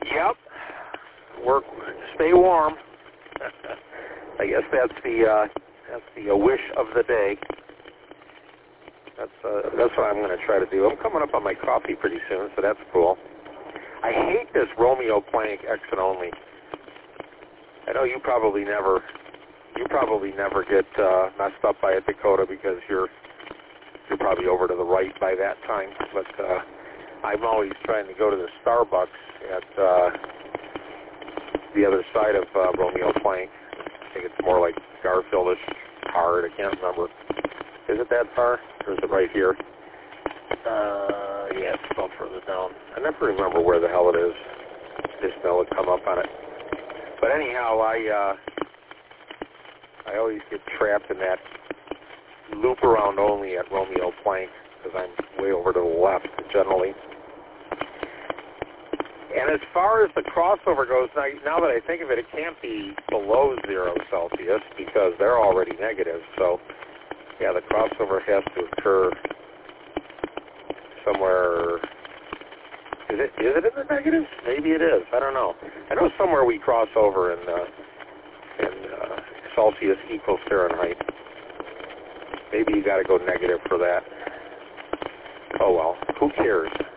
Yep. Stay warm. I guess that's the wish of the day. That's what I'm going to try to do. I'm coming up on my coffee pretty soon, so that's cool. I hate this Romeo Plank exit only. I know you probably never get messed up by a Dakota because you're probably over to the right by that time. But I'm always trying to go to the Starbucks at the other side of Romeo Plank. I think it's more like Garfieldish hard. I can't remember. Is it that far? Or is it right here? Yeah, it's still further down. I never remember where the hell it is. Just know it come up on it. But anyhow, I always get trapped in that loop around only at Romeo Plank because I'm way over to the left generally. And as far as the crossover goes, now that I think of it, it can't be below 0 Celsius because they're already negative. So, yeah, the crossover has to occur somewhere. Is it in the negatives? Maybe it is. I don't know. I know somewhere we cross over in Celsius equals Fahrenheit. Maybe you got to go negative for that. Oh well, who cares?